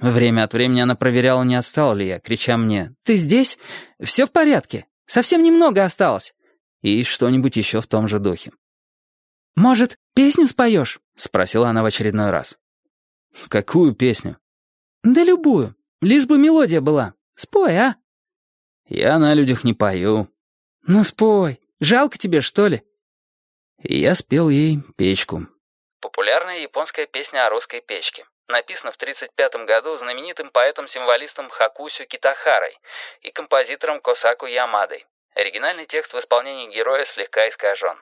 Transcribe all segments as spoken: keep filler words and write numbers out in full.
Время от времени она проверяла, не отстал ли я, крича мне: «Ты здесь? Все в порядке? Совсем немного осталось». И что-нибудь еще в том же духе. «Может, песню споешь?» — спросила она в очередной раз. «Какую песню?» «Да любую. Лишь бы мелодия была. Спой, а?» «Я на людях не пою». «Ну спой. Жалко тебе, что ли?» И я спел ей «Печку». Популярная японская песня о русской печке. Написана в тридцать пятом году знаменитым поэтом-символистом Хакусю Китахарой и композитором Косаку Ямадой. Оригинальный текст в исполнении героя слегка искажен.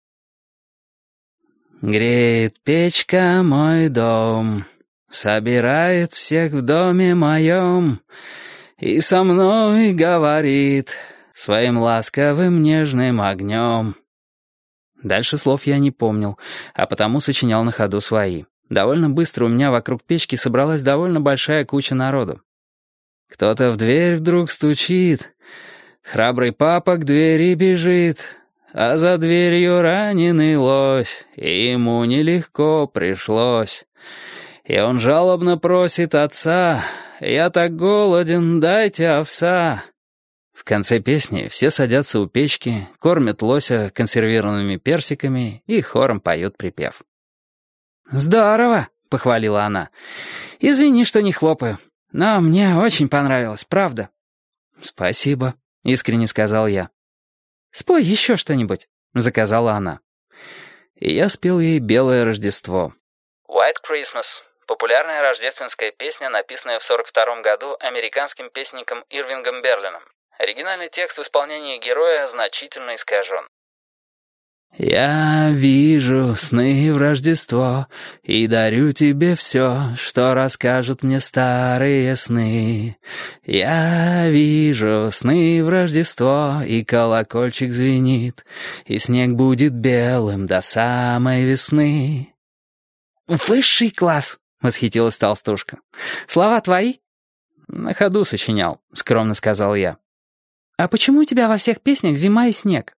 «Греет печка мой дом, собирает всех в доме моем и со мной говорит своим ласковым нежным огнем». Дальше слов я не помнил, а потому сочинял на ходу свои. Довольно быстро у меня вокруг печки собралась довольно большая куча народу. Кто-то в дверь вдруг стучит, храбрый папа к двери бежит, а за дверью раненый лось, и ему нелегко пришлось. И он жалобно просит отца: «Я так голоден, дайте овса». В конце песни все садятся у печки, кормят лося консервированными персиками и хором поют припев. «Здорово!» — похвалила она. «Извини, что не хлопаю, но мне очень понравилось, правда». «Спасибо», — искренне сказал я. «Спой еще что-нибудь», — заказала она. И я спел ей «Белое Рождество». «White Christmas» — популярная рождественская песня, написанная в сорок втором году американским песенником Ирвингом Берлином. Оригинальный текст в исполнении героя значительно искажен. «Я вижу сны в Рождество и дарю тебе все, что расскажут мне старые сны. Я вижу сны в Рождество, и колокольчик звенит, и снег будет белым до самой весны». «Высший класс!» — восхитилась толстушка. «Слова твои?» «На ходу сочинял», — скромно сказал я. «А почему у тебя во всех песнях зима и снег?»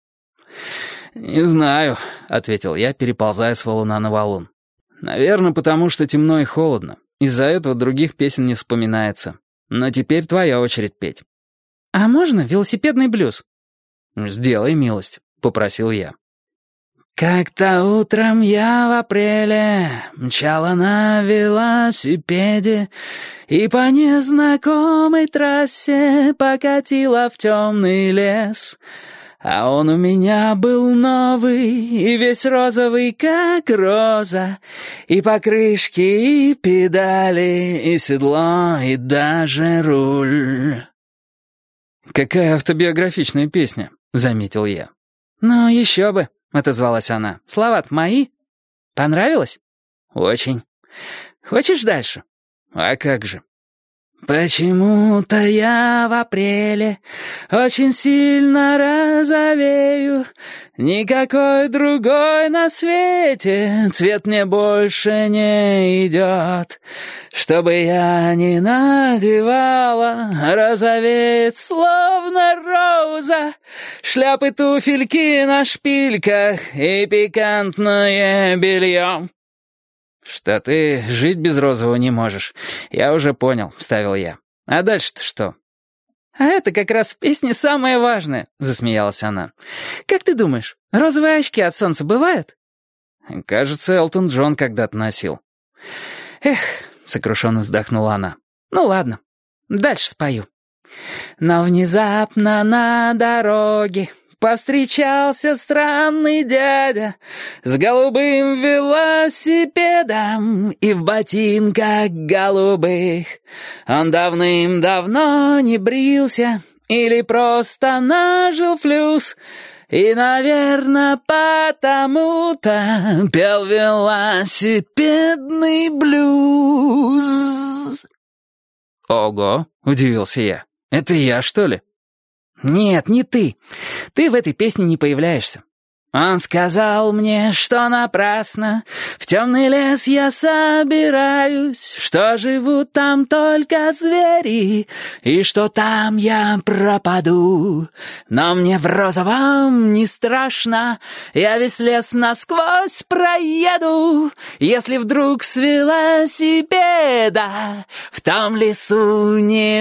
«Не знаю», — ответил я, переползая с валуна на валун. «Наверное, потому что темно и холодно. Из-за этого других песен не вспоминается. Но теперь твоя очередь петь». «А можно велосипедный блюз?» «Сделай милость», — попросил я. Как-то утром я в апреле мчала на велосипеде и по незнакомой трассе покатила в темный лес. А он у меня был новый и весь розовый, как роза, и покрышки, и педали, и седло, и даже руль. «Какая автобиографичная песня», — заметил я. «Ну, еще бы», — отозвалась она. «Слова-то мои. Понравилось?» «Очень. Хочешь дальше?» «А как же?» «Почему-то я в апреле очень сильно розовею. Никакой другой на свете цвет мне больше не идет. Чтобы я не надевала, розовеет словно роза. Шляпы, туфельки на шпильках и пикантное белье». «Что ты жить без розового не можешь, я уже понял», — вставил я. «А дальше-то что?» «А это как раз в песне самое важное», — засмеялась она. «Как ты думаешь, розовые очки от солнца бывают?» «Кажется, Элтон Джон когда-то носил». «Эх», — сокрушенно вздохнула она. «Ну ладно, дальше спою». «Но внезапно на дороге повстречался странный дядя с голубым велосипедом и в ботинках голубых. Он давным-давно не брился или просто нажил флюс, и, наверное, потому-то пел велосипедный блюз». «Ого!» — удивился я. «Это я, что ли?» «Нет, не ты. Ты в этой песне не появляешься. Он сказал мне, что напрасно в темный лес я собираюсь, что живут там только звери, и что там я пропаду. Но мне в розовом не страшно, я весь лес насквозь проеду. Если вдруг с велосипеда в том лесу не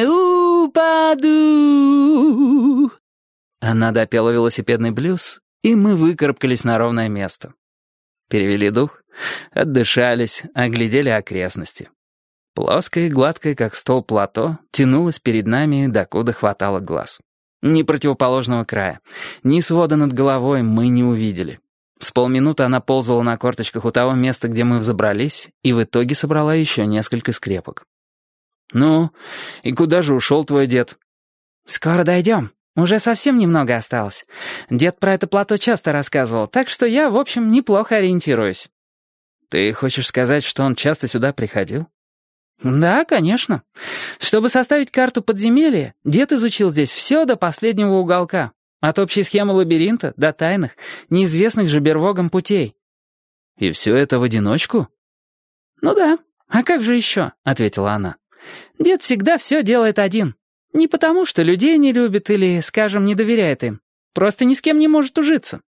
упаду. Она допела велосипедный блюз, и мы выкарабкались на ровное место. Перевели дух, отдышались, оглядели окрестности. Плоское и гладкое, как стол плато, тянулось перед нами, докуда хватало глаз. Ни противоположного края, ни свода над головой мы не увидели. С полминуты она ползала на корточках у того места, где мы взобрались, и в итоге собрала еще несколько скрепок. «Ну, и куда же ушел твой дед?» «Скоро дойдем. Уже совсем немного осталось. Дед про это плато часто рассказывал, так что я, в общем, неплохо ориентируюсь». «Ты хочешь сказать, что он часто сюда приходил?» «Да, конечно. Чтобы составить карту подземелья, дед изучил здесь все до последнего уголка. От общей схемы лабиринта до тайных, неизвестных же Бервогом путей». «И все это в одиночку?» «Ну да. А как же еще?» — ответила она. «Дед всегда все делает один. Не потому, что людей не любит или, скажем, не доверяет им. Просто ни с кем не может ужиться.